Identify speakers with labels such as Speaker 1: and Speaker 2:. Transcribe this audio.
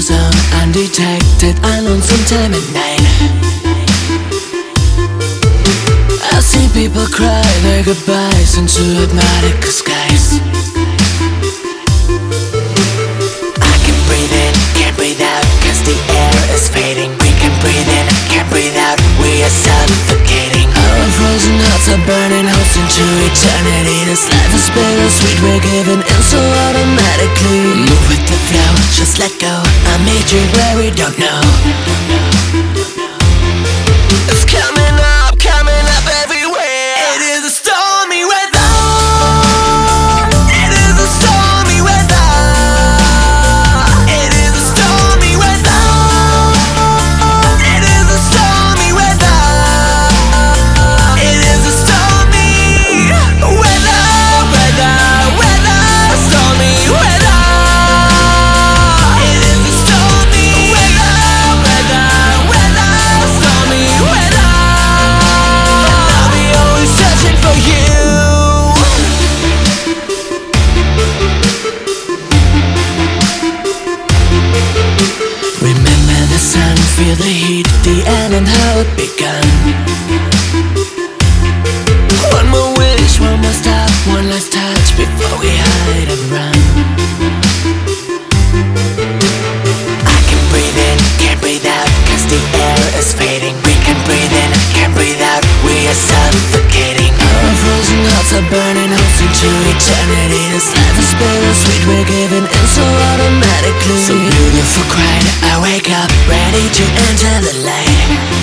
Speaker 1: zone, undetected, alone sometime at night. I see people cry their goodbyes into hypnotic skies. I can breathe in, can't breathe out, cause the air is fading. We can breathe in, can't breathe out, we are suffocating. Our frozen hearts are burning holes into eternity. This life is bittersweet, we're giving in so automatically. Move with the flow, just let go, I made you where we don't know. It's coming up everywhere. It is a stormy weather. It is a stormy weather. It is a stormy weather. It is a stormy weather. It is a stormy weather, stormy weather. It is a stormy weather, stormy weather. I'll be always searching for you. Remember the sun, feel the heat, the end and how it began. One more wish, one more stop, one last touch before we hide and run. I can breathe in, can't breathe out, cause the air is fading. We can breathe in, can't breathe out, we are suffocating. Our frozen hearts are burning holes into eternity. This life is bittersweet, we're giving in so automatically. So beautiful cried, I wake up ready to enter the light.